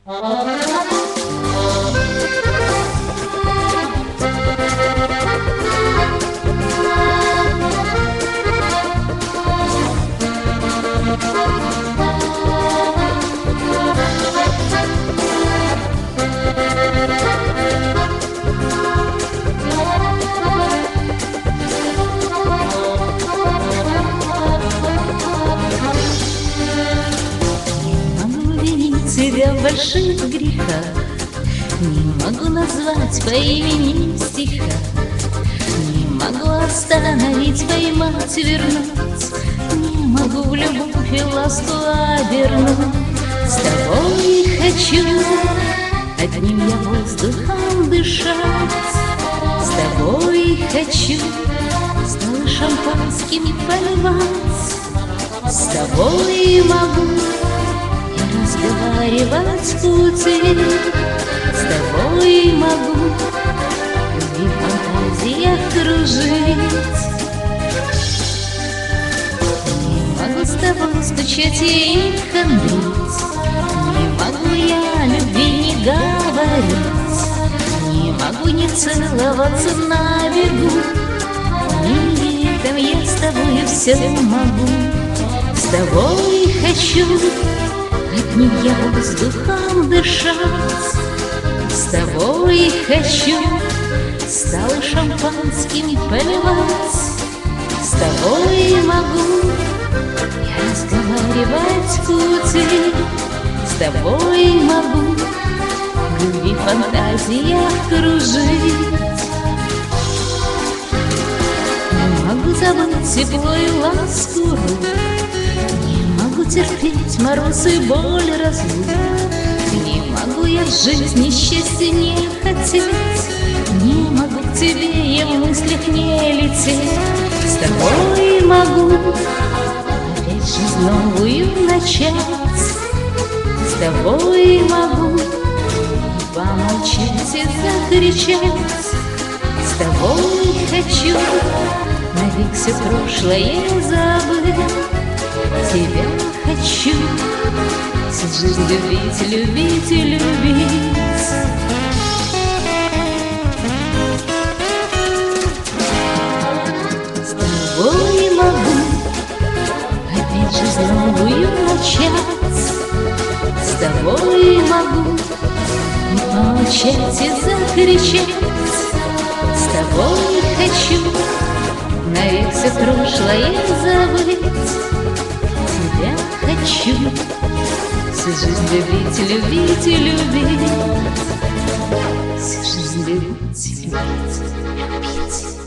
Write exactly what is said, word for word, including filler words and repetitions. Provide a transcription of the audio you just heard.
Тебя в больших грехах не могу назвать по имени стиха, не могу остановить, поймать, вернуть, не могу в любовь и ласку обернуть. С тобой хочу одним я воздухом дышать, с тобой хочу столы шампанскими поливать, с тобой могу разговаривать в пути, с тобой могу и в фантазиях кружить. Не могу с тобой стучать и хандрить, не могу я любви не говорить, не могу не целоваться на бегу, не летом я с тобой все могу. С тобой хочу одним я воздухом дышать, с тобой хочу столы шампанскими поливать, с тобой могу я разговаривать в пути, с тобой могу в любви фантазиях кружить. Не могу забыть тепло и ласку рук, терпеть мороз и боль разлук, не могу я в жизни счастья не хотеть, не могу к тебе я в мыслях не лететь. С тобой могу опять жизнь новую начать, с тобой могу помолчать и закричать, с тобой хочу навек все прошлое забыть. Тебя хочу всю жизнь любить, любить и любить. С тобой могу опять жизнь новую начать, с тобой могу и помолчать и закричать, с тобой хочу навек все прошлое забыть. Я хочу всю жизнь любить, любить и любить, всю жизнь любить, любить, любить.